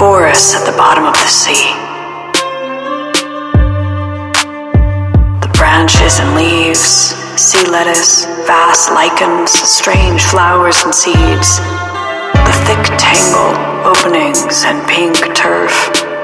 forests at the bottom of the sea. The branches and leaves, sea lettuce, vast lichens, strange flowers and seeds, the thick tangle, openings and pink turf.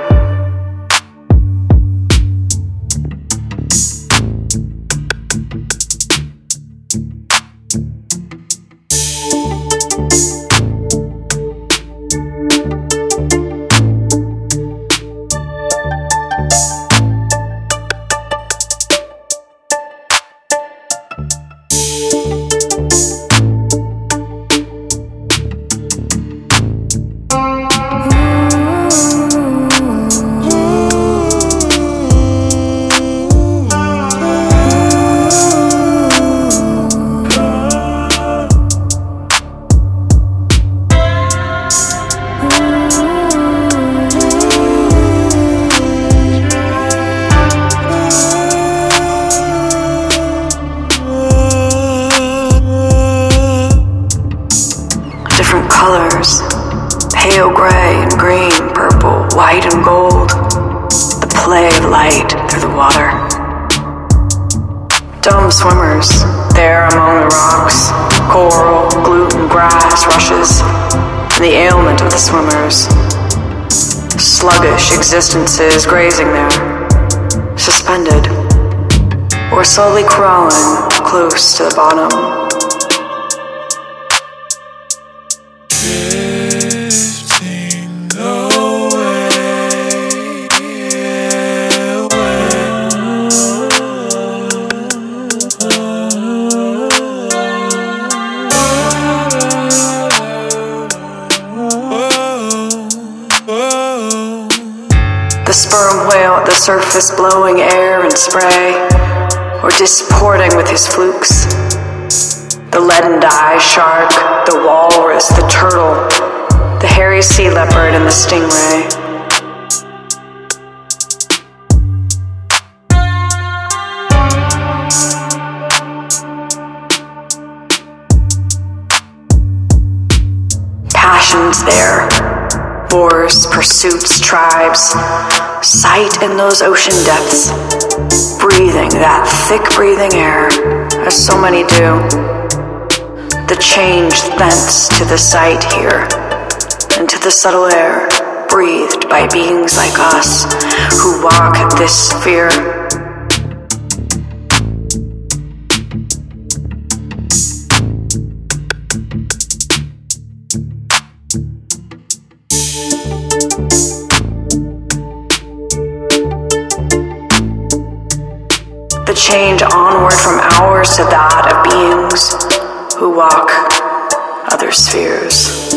Different colors, pale gray and green, purple, white and gold, the play of light through the water. Dumb swimmers, there among the rocks, coral, gluten, grass, rushes, and the ailment of the swimmers. Sluggish existences grazing there, suspended, or slowly crawling close to the bottom. The sperm whale at the surface blowing air and spray, or disporting with his flukes. The leaden dye shark, the walrus, the turtle, the hairy sea leopard and the stingray. Passions there. Wars, pursuits, tribes, sight in those ocean depths, breathing that thick breathing air, as so many do. The change thence to the sight here, and to the subtle air, breathed by beings like us, who walk this sphere. The change onward from ours to that of beings who walk other spheres.